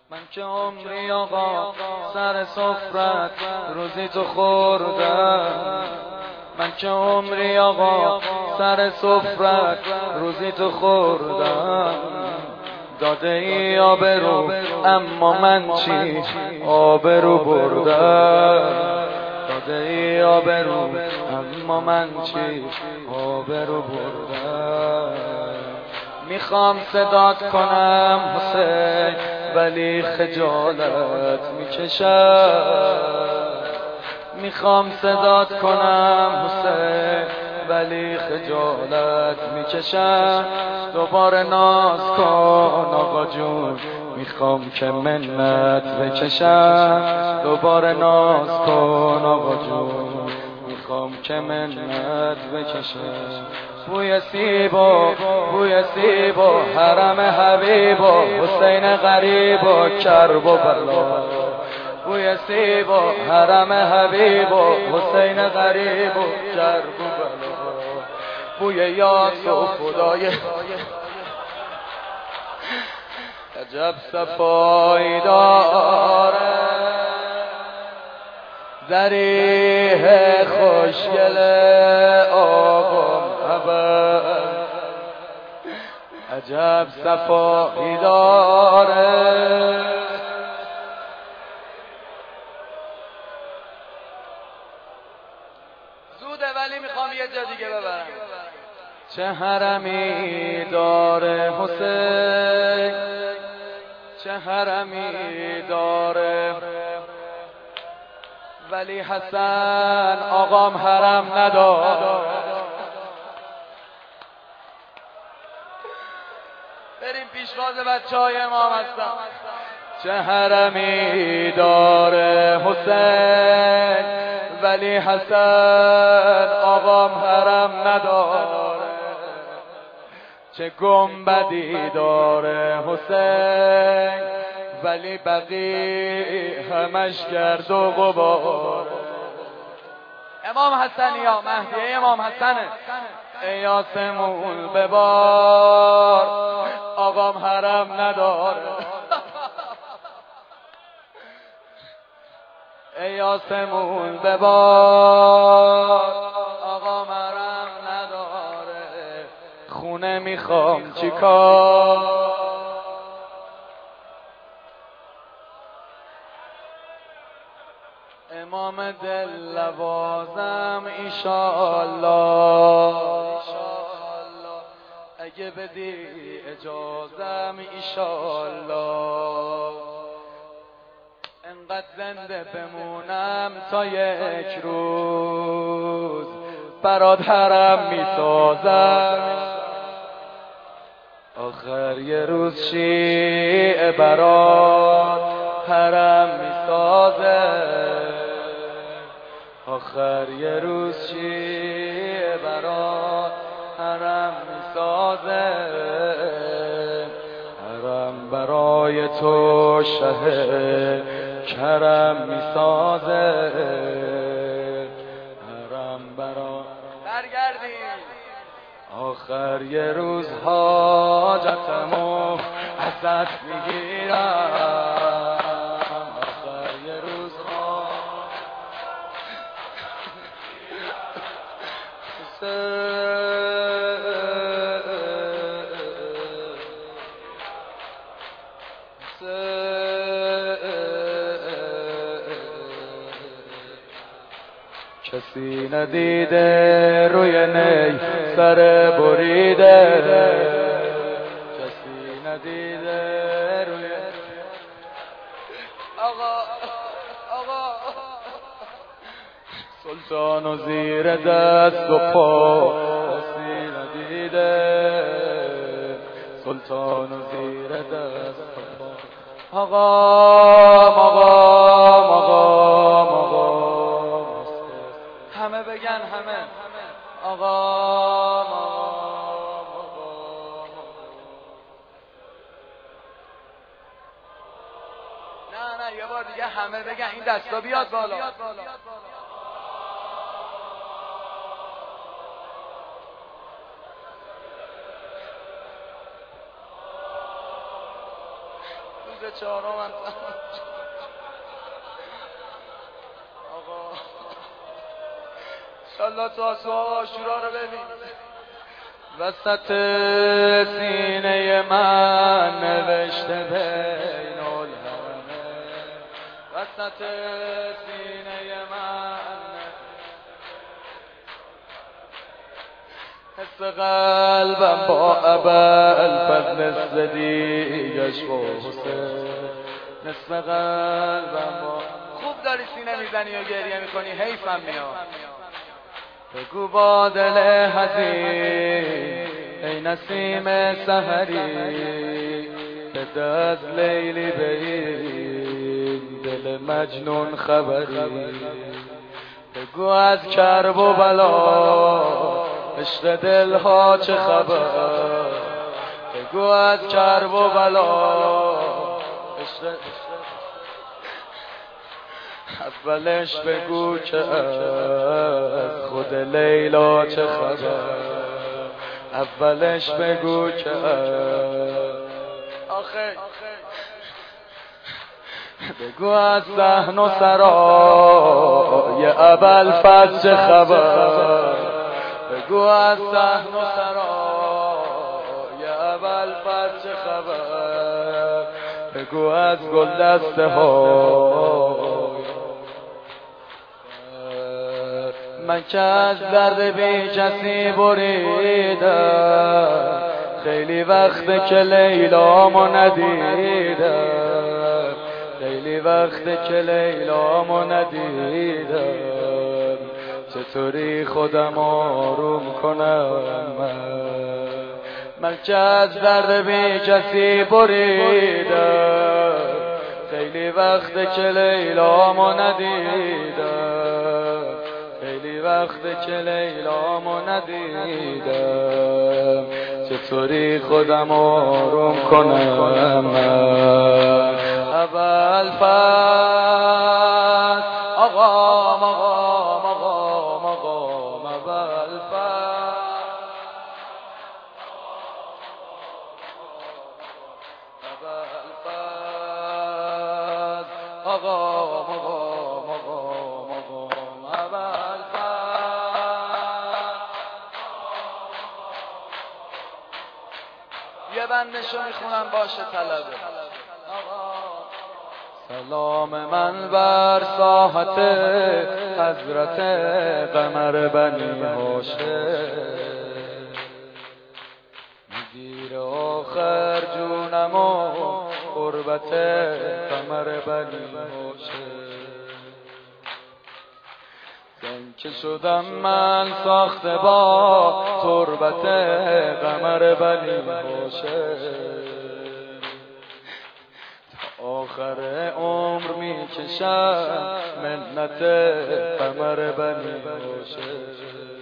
من که عمری آقا سر سفرت روزی تو خوردم. من که عمری آقا سر سفرت روزی تو خوردم. داده ای آبرو اما من چی آبرو بردم. داده ای آبرو اما من چی آبرو بردم. میخوام صدات کنم حسین ولی خجالت میکشم. میخوام صدات کنم حسین ولی خجالت میکشم. دوباره ناز کن آقا جون میخوام که منت بکشم. دوباره ناز کن آقا جون میخوام که منت بکشم. بوی سیب و حرم حبیب و حسین غریب و کرب و بلا. بوی سیب و حرم حبیب و حسین غریب و کرب و بلا. بوی یاس و خدای عجب صفایی داره. ذریح خوشگل آقا عجب صفایی داره. زوده ولی میخوام یه جا دیگه ببرم. چه حرمی داره حسین، چه حرمی داره، ولی حسن آقام حرم نداره. بریم پیشواز بچه‌های امام هستم. چه حرمی داره حسین ولی حسن آقام حرم نداره. چه گنبدی داره حسین ولی بقیه همش گرد و غبار. امام حسن یا مهدی امام حسنه. ای آسمون ببار آقام حرم نداره. ای آسمون ببار آقام حرم نداره. خونه میخوام چیکار؟ امام دل لوازم ایشالله، اگه بدی اجازم ایشالله. انقدر زنده بمونم تا یک روز برات حرم میسازم. آخر یه روز شیعه برات حرم میسازه. آخر یه روز شیعه برات حرم میسازه. حرم برای تو شه کرم میسازه. حرم برای برگردیم. آخر یه روز حاجتمو ازت میگیرم. آخر یه روز کسی ندیده روی نی سر بریده. کسی ندیده روی آقا سلطان و زیر دست و پا. کسی ندیده سلطان و زیر دست و پا. آقام همه بگن همه آقام. نه یه بار دیگه همه بگن. این دستا بیاد بالا. روز چهارم آقا انشالله تا صبح عاشورا رو ببین. وسط سینه من نوشته بین الهمه، وسط سینه من حس قلبم با ابوالفضل صدیقش حسین، نصف قلبم با خوب داری سینه میزنی و گریه میکنی، حیفم میاد. بگو با دل حزین ای نسیم سحری، به دست لیلی بگیر دل مجنون خبری. بگو از کرب و بلا عشق دلها چه خبر، بگو از کرب و بلا عشق اولش بگو که از خود لیلا چه خبر، اولش بگو که آخه بگو از صحن و سرای ابوالفضل چه خبر، بگو از صحن و سرای ابوالفضل چه خبر، بگو از گلدسته ها من که از درد بی کسی بریدم، خیلی وقت که لیلامو ندیدم، خیلی وقت که لیلامو ندیدم. چطوری خودم آروم کنم من که از درد بی کسی بریدم، خیلی وقت که لیلامو ندیدم، خیلی وقت که لیلامو ندیدم. چطوری خودم آروم کنم ابوالفضل آقا مقام آقا مقام ابوالفضل آقا مقام یه بندشو میخونم باشه طلبه. سلام من بر ساحت حضرت قمر بنی هاشم، میگیر آخر جونم و قربت قمر بنی هاشم. زن که شدم من ساخته با تربت قمر بنی هاشم، آخر عمر میکشم منت قمر بنی هاشم،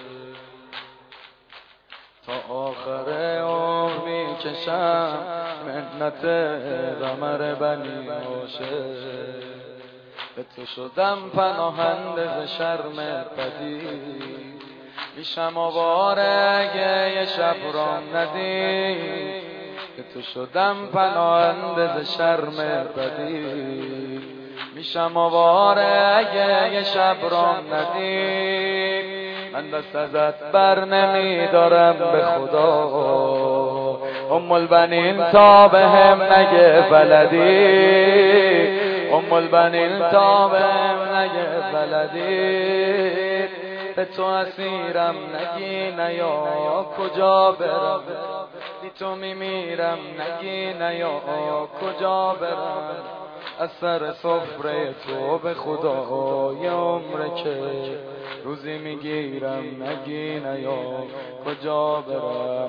تا آخر عمر میکشم منت قمر بنی هاشم. به تو شدم پناهنده ز شرم پدید، میشم آواره اگه یه شب رام ندید. به تو شدم پناهنده ز شرم پدید، میشم آواره اگه یه شب رام ندید. من دست ازت بر نمیدارم به خدا، ام البنین تا به هم نگه بلدی، ام البنین تا به هم نگه بلدی. به تو اسیرم نگی نیا کجا برم، بی تو میمیرم نگی نیا کجا برم. از سر سفره تو به خدای عمر که روزی میگیرم نگی نیا کجا برم.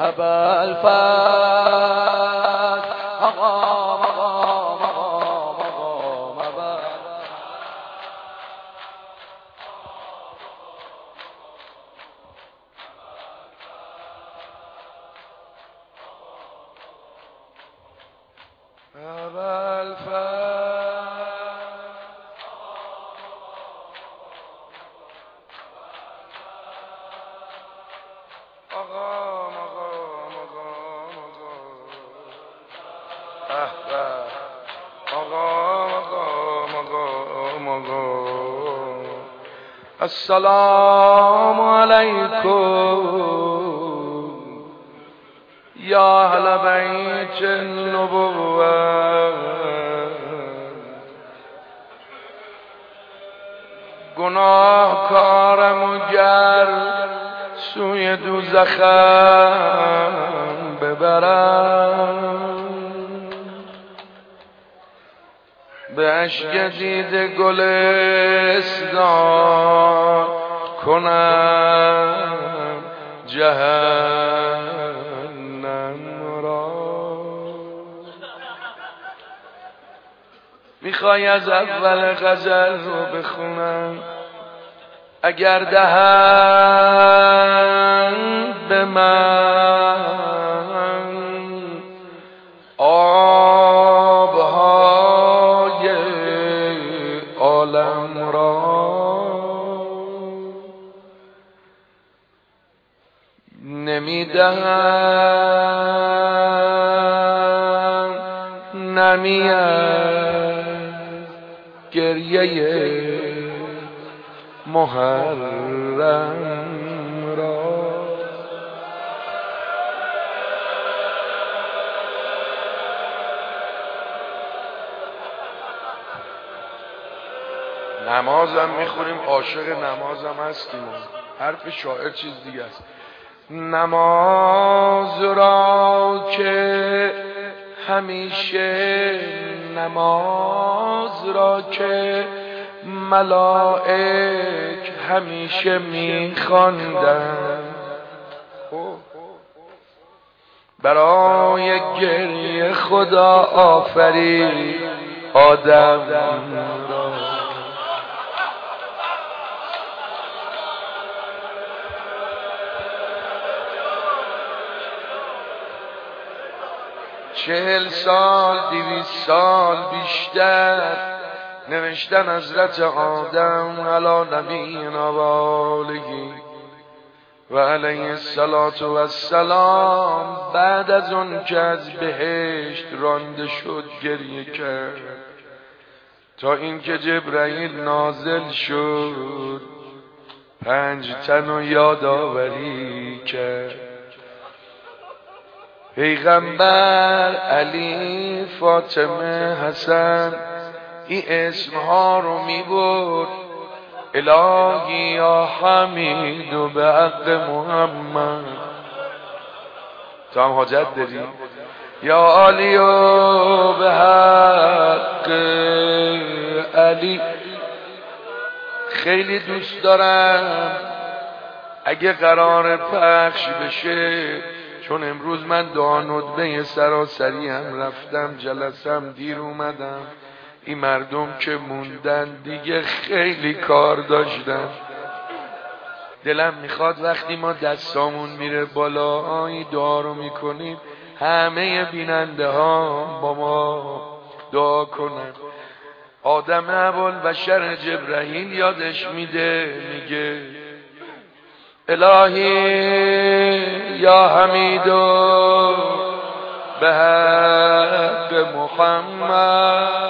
ابوالفضل آقا مقام السلام علیکم یا اهل بیت النبوة گناهکارم گر سوی دوزخم ببرم به اشک دیده گلستان کنم جهنم را. میخوای از اول غزل رو بخونم؟ اگر دهند به من آبهای عالم را، نمیدهم نمی از گریه محرم را. نمازم میخوریم، عاشق نمازم هستیم. حرف شاعر چیز دیگه است. نماز را که همیشه، نماز را که ملائک همیشه میخواندن، برای گریه خدا آفرید آدم را. چهل سال 200 سال بیشتر نوشتن حضرت آدم علی نبینا و آله و علیه السلام بعد از اون که از بهشت رانده شد گریه کرد تا اینکه جبرئیل نازل شد 5 تن رو یادآوری کرد. پیغمبر، علی، فاطمه، حسن این اسمها رو میبرد. الهی یا حمید و به حق محمد. تو هم حاجت داری؟ یا علی و به حق علی. خیلی دوست دارم اگه قرار پخش بشه، چون امروز من دعا ندبه سراسری هم رفتم، جلسم دیر اومدم. این مردم که موندن دیگه خیلی کار داشتن. دلم میخواد وقتی ما دستامون میره بالا این دعا رو میکنیم همه بیننده ها با ما دعا کنن. آدم ابوالبشر جبرئیل یادش میده، میگه الهی یا حمیدو به حق محمد،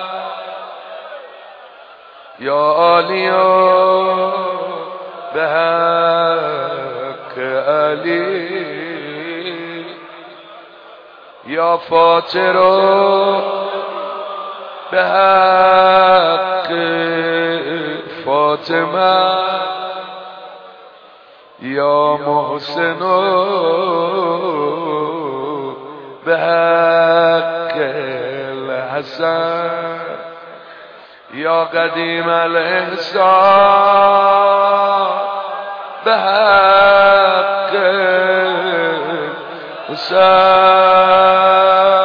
یا علیو به حق علی، یا فاطرو به حق فاطمه، یا محسنو به حق الحسن، یا قدیم الاحسان به حق حسن.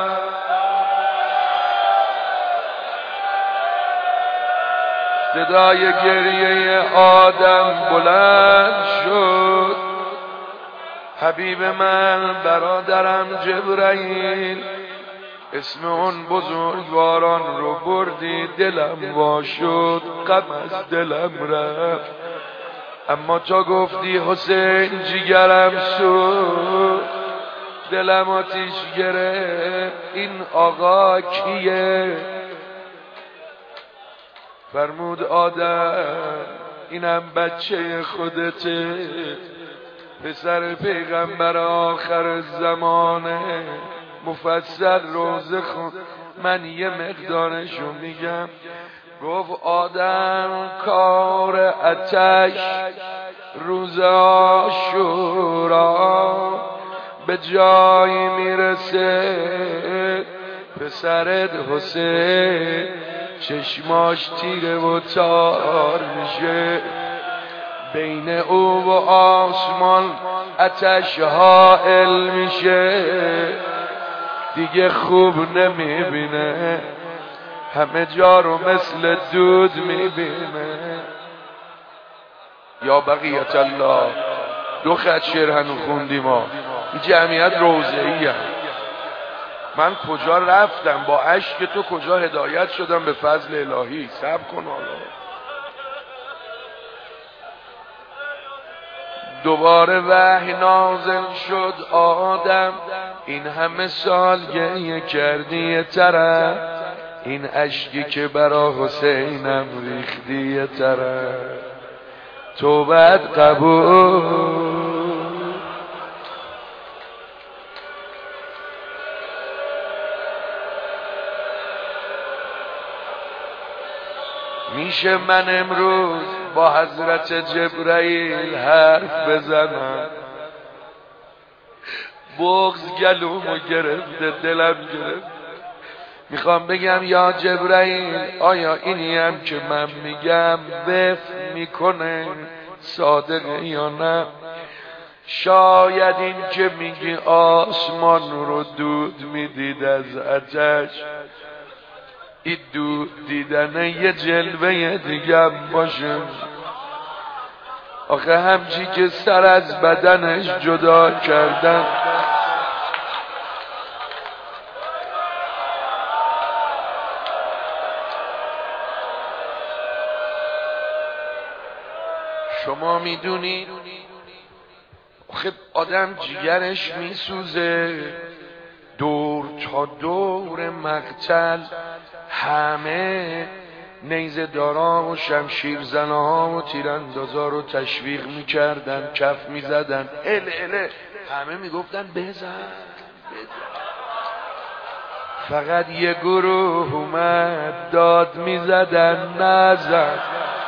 صدای گریه آدم بلند شد. حبیب من، برادرم جبرئیل، اسم اون بزرگواران رو بردی، دلم وا شد، غم از دلم رفت. اما تا گفتی حسین جیگرم سوخت، دلم آتیش گرفت. این آقا کیه؟ فرمود آدم اینم بچه خودته، پسر پیغمبر آخر زمانه. مفصل روزه خون، من یه مقدارشو میگم. گفت آدم کار آتش روز عاشورا به جایی میرسه، پسرت حسین چشماش تیره و تار میشه، بین او و آسمان آتش حائل میشه، دیگه خوب نمیبینه، همه جا رو مثل دود میبینه. یا بقیت الله، 2 خط شعر هنو خوندیم ما. این جمعیت روضه‌ای هم. من کجا رفتم با اشک تو، کجا هدایت شدم به فضل الهی. صبر کن حالا. دوباره وحی نازل شد آدم، این همه سال گریه کردی یه طرف، این اشکی که برا حسینم ریختی یه طرف، توبت قبول. میشه من امروز با حضرت جبرائیل حرف بزنم؟ بغض گلومو گرفته، دلم گرفت. میخوام بگم یا جبرائیل، آیا اینی هم که من میگم وفق میکنه، صادقه یا نه؟ شاید این که میگی آسمان رو دود میدید از آتش، این دود دیدن یه جلوه دیگه باشه. آخه همچی که سر از بدنش جدا کردن، شما میدونی آخه آدم جیگرش میسوزه، دور تا دور مقتل همه نیزه دارا و شمشیر زنها و تیراندازا رو تشویق میکردن، کف میزدن، اله همه میگفتن بزن. فقط یه گروه اومد داد میزدن نزد.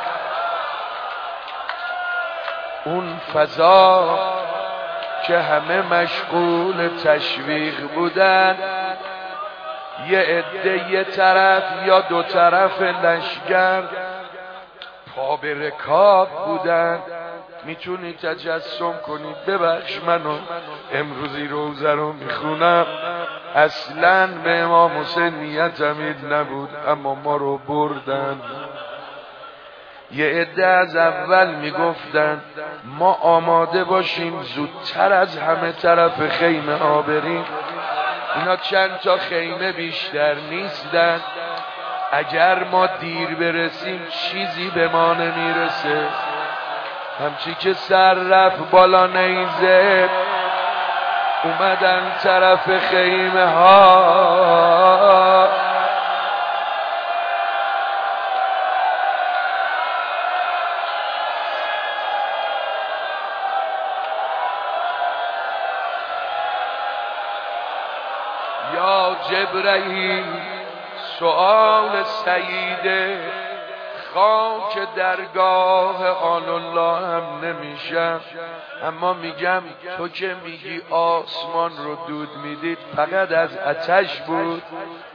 اون فضا که همه مشغول تشویق بودن، یه عده یه طرف یا 2 طرف لشگر پا به رکاب بودن. میتونی تجسم کنید؟ ببخش منو امروزی روزه رو میخونم، اصلاً به امام حسین نیتم این نبود، اما ما رو بردن. یه عده از اول میگفتن ما آماده باشیم زودتر از همه طرف خیمه ها بریم، اینا چند تا خیمه بیشتر نیستن، اگر ما دیر برسیم چیزی به ما نمیرسه. همچی که سر رفت بالا نیزه، اومدن طرف خیمه ها، یا جبرائیل سؤال سیده، خاک درگاه آل الله هم نمیشم، اما میگم تو که میگی آسمان رو دود میدید فقط از آتش بود.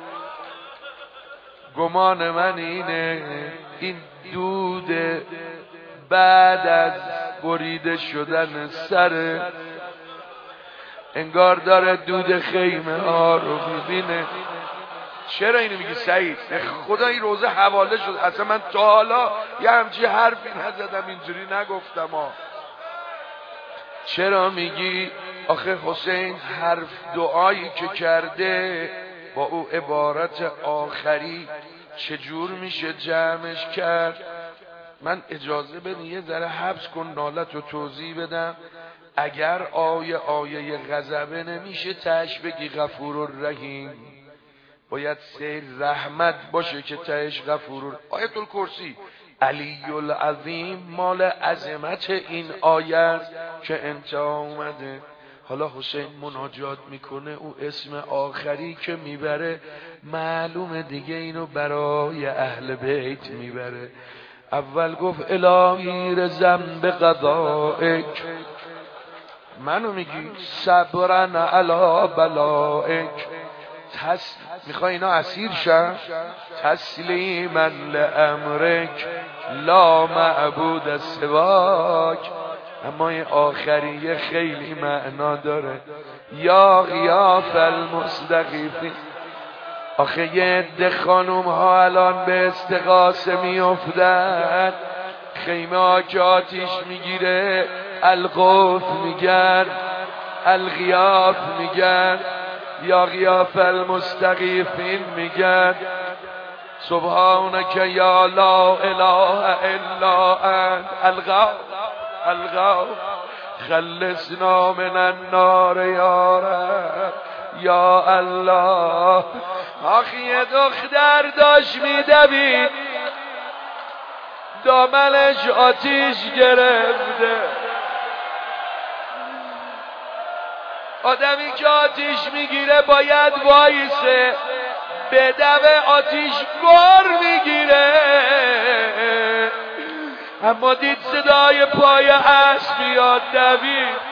گمان من اینه این دود بعد از بریده شدن سر، انگار داره دود خیمه ها رو میبینه. چرا اینو میگی سعید؟ خدا این روزه حواله شد، اصلا من تا حالا یه همچی حرفی نزدم، اینجوری نگفتم ها. چرا میگی؟ آخه حسین حرف دعایی که کرده با او عبارت آخری چجور میشه جمعش کرد؟ من اجازه بدین یه ذره حبس کن، نالت رو توضیح بدم. اگر آیه غضبه نمیشه تاش بگی غفور الرحیم، باید سیر رحمت باشه که تهش غفور. آیت الکرسی علی العظیم مال عظمت این آیت که انتها اومده. حالا حسین مناجات میکنه، او اسم آخری که میبره معلومه دیگه اینو برای اهل بیت میبره. اول گفت الهی رزم به قضائک، منو میگی صبرن علی بلائک، میخوای اینا اسیر شن، تسلیما لامرک لا معبود سواک. اما این آخریه خیلی معنا داره. یا غیاث المستغیثین. آخه یه عده خانوم ها الان به استغاثه میافتن، خیمه ها که آتیش میگیره الغوث میگن، الغیاث میگن، یا غیاث المستغیثین میگن. سبحانک یا لا اله الا انت الغوث خلصنا من النار یا رب یا الله. آخی یه دختر داشت میدوید، دامنش آتیش گرفته. آدمی که آتیش میگیره باید وایسه، به دم آتیش بار میگیره. اما دید صدای پای اسب میاد، دوید